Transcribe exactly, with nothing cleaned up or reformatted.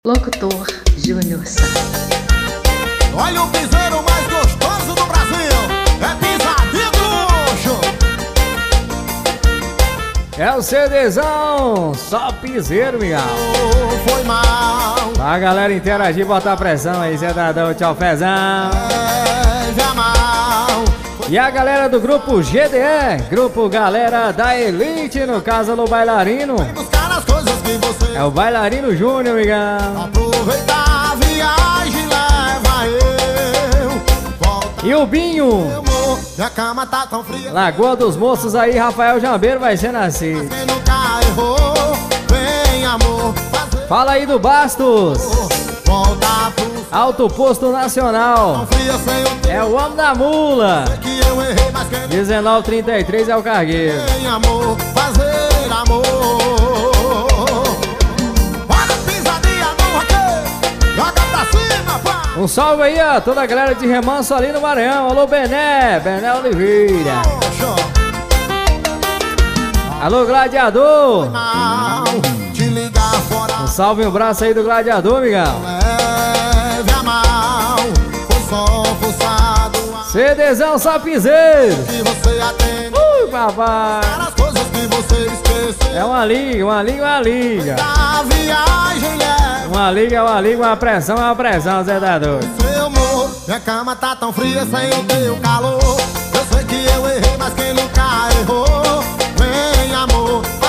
Locutor Júnior Santos. Olha o piseiro mais gostoso do Brasil, é pisadinha do luxo. É o CDzão, só piseiro, Miguel. Oh, foi mal. Pra galera interagir, botar pressão aí, Zé Dadão, tchau, Fezão. É, já mal. E a galera do grupo G D E, grupo Galera da Elite, no caso do bailarino. Buscar as coisas que você É o bailarino Júnior, Miguel. aproveitar a viagem, leva eu. Volta, E o Binho, meu amor, minha cama tá tão fria. Lagoa dos Moços aí, Rafael Jambeiro vai ser nascido. Quem nunca errou, vem amor, fazer. Fala aí do Bastos, Volta pro Alto Posto Nacional. fria sem o É o homem da mula. que eu errei, mas quem dezenove trinta e três é o cargueiro. tem amor, fazer amor. Olha a pisadinha do roqueiro, joga pra cima, pá. Um salve aí a toda a galera de Remanso ali no Maranhão. Alô, Bené, Bené Oliveira. Alô, Gladiador. Não, te ligar fora, Um salve e um braço aí do Gladiador, Miguel. leve a mal. Foi só forçado a CDzão Sapizeiro. que você atende. Ui, papai. As coisas que você esqueceu. É uma liga, uma liga, uma liga. A viagem leva Uma liga, é uma liga, uma pressão, é uma pressão, Zé Dador. seu amor. Minha cama tá tão fria sem o teu calor. Eu sei que eu errei, mas quem nunca errou, vem amor,